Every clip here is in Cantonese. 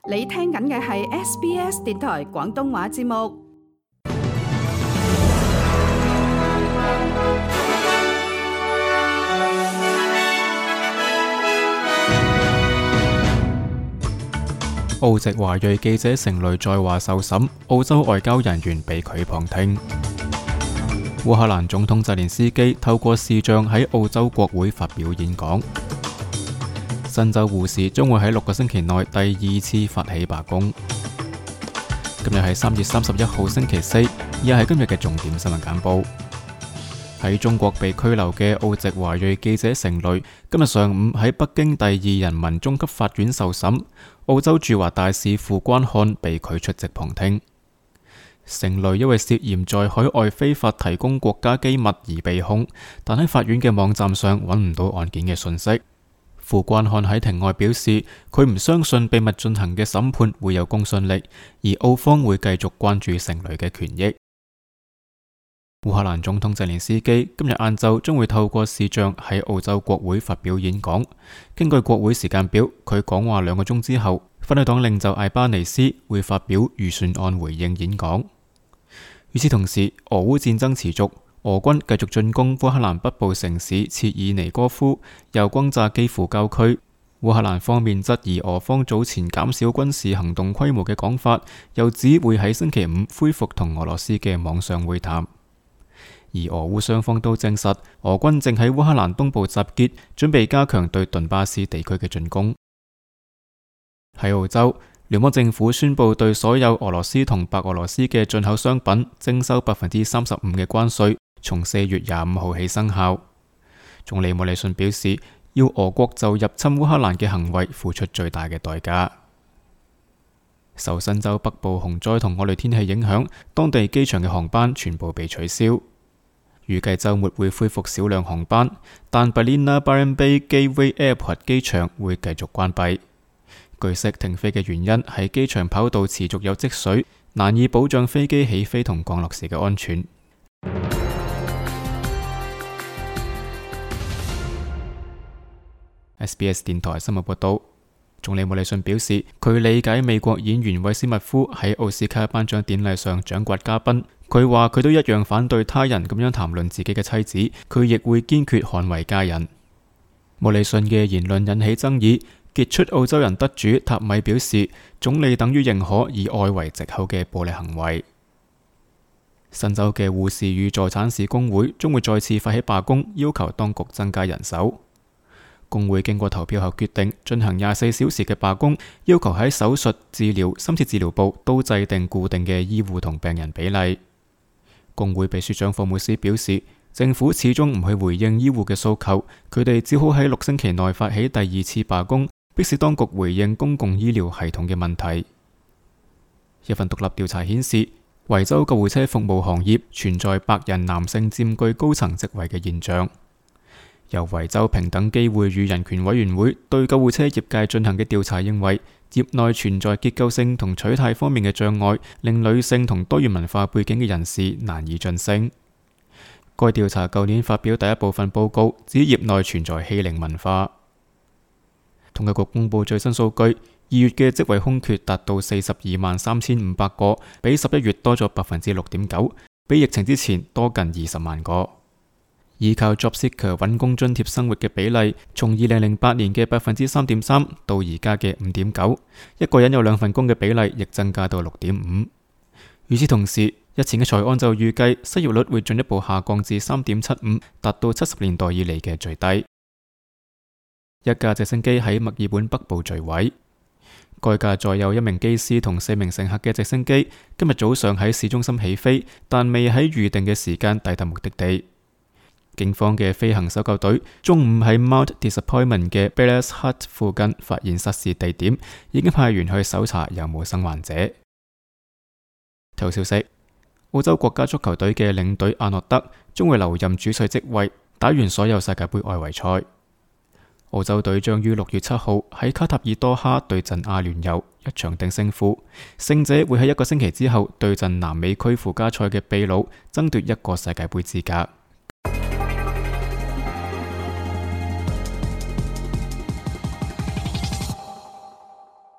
你聽緊嘅係 SBS 電台廣東話節目。 澳籍華裔記者成蕾在華受審，澳洲外交人員被拒旁聽。烏克蘭總統澤連斯基透過視像喺澳洲國會發表演講。新州護士將會喺6個星期內第2次發起罷工。今日係3月31號星期四，以下係今日嘅重點新聞簡報。喺中國被拘留嘅澳籍華裔記者成蕾，今日上午喺北京第2人民中級法院受審。澳洲駐華大使傅關漢被拒出席旁聽。成蕾因為涉嫌在海外非法提供國家機密而被控，但喺法院嘅網站上揾唔到案件嘅信息。傅關漢喺庭外表示，佢唔相信秘密進行嘅審判會有公信力，而澳方會繼續關注成蕾嘅權益。烏克蘭總統澤連斯基今日晏晝將會透過視像喺澳洲國會發表演講。根據國會時間表，佢講話2個鐘之後，反對黨領袖艾巴尼斯會發表預算案回應演講。與此同時，俄烏戰爭持續，俄軍繼續進攻烏克蘭北部城市切爾尼戈夫，又轟炸基輔郊區。烏克蘭方面質疑俄方早前減少軍事行動規模嘅講法，又指會喺星期5恢復同俄羅斯嘅網上會談。而俄烏雙方都證實，俄軍正喺烏克蘭東部集結，準備加強對頓巴斯地區嘅進攻。喺澳洲，聯邦政府宣布對所有俄羅斯同白俄羅斯嘅進口商品徵收35%嘅關稅，從4月25號起生效。總理莫里遜表示，要俄國就入侵烏克蘭嘅行為付出最大嘅代價。受新州北部洪災同惡劣天氣影響，當地機場嘅航班全部被取消。預計週末會恢復少量航班，但 Ballina Byron Bay Gateway Airport 機場會繼續關閉。據悉，停飛嘅原因係機場跑道持續有積水，難以保障飛機起飛同降落時嘅安全。SBS 電台新聞報道，總理莫里遜表示，佢理解美國演員韋斯密夫喺奧斯卡頒獎典禮上掌摑嘉賓。佢話佢都一樣反對他人咁樣談論自己嘅妻子，佢亦會堅決捍衛家人。莫里遜嘅言論引起爭議。傑出澳洲人得主塔米表示，總理等於認可以愛為藉口嘅暴力行為。新州嘅護士與助產士工會將會再次發起罷工，要求當局增加人手。工會經過投票後決定進行24小時嘅罷工，要求喺手術、治療、深切治療部都制定固定嘅醫護同病人比例。工會秘書長霍姆斯表示，政府始終唔去回應醫護嘅訴求，佢哋只好喺6星期內發起第2次罷工，迫使當局回應公共醫療系統嘅問題。一份獨立調查顯示，維州救護車服務行業存在白人男性佔據高層職位嘅現象。由維州平等機會與人權委員會對救護車業界進行嘅調查認為，業內存在結構性同取態方面嘅障礙，令女性同多元文化背景嘅人士難以晉升。該調查舊年發表第一部分報告，指業內存在欺凌文化。統計局公布最新數據，2月嘅職位空缺達到423500個，比11月多咗6.9%，比疫情之前多近20萬個。依靠 JobSeeker 揾工津貼生活嘅比例，從2008年嘅3.3%到而家嘅5.9%，一個人有2份工嘅比例亦增加到6.5%。與此同時，日前嘅財安就預計失業率會進一步下降至3.75%，達到70年代以嚟嘅最低。一架直升機喺墨爾本北部墜毀，該架載有1名機師同4名乘客嘅直升機今日早上喺市中心起飛，但未喺預定嘅時間抵達目的地。警方嘅飛行搜救隊中午喺 Mount Disappointment 嘅 Bellairs Hut 附近發現失事地點，已經派員去搜查有冇生還者。體育消息：澳洲國家足球隊嘅領隊阿諾德將會留任主帥職位，打完所有世界盃外圍賽。澳洲隊將於6月7號喺卡塔爾多哈對陣阿聯酋，一場定勝負。勝者會喺1個星期之後對陣南美區附加賽嘅秘魯，爭奪1個世界盃資格。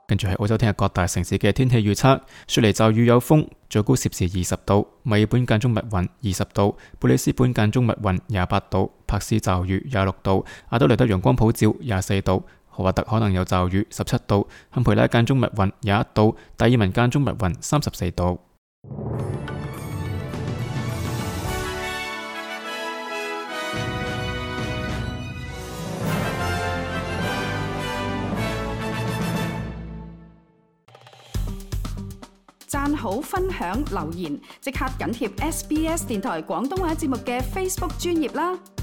跟住係澳洲聽日各大城市嘅天氣預測：雪梨驟雨有風，最高攝氏20度；墨爾本間中密雲20度；布里斯本間中密雲28度；珀斯驟雨26度；阿德萊德陽光普照24度；荷華特可能有驟雨17度；坎培拉間中密雲21度；達爾文間中密雲34度。 讚好、分享、留言，即刻緊貼SBS 電台廣東話節目嘅 Facebook 專頁啦！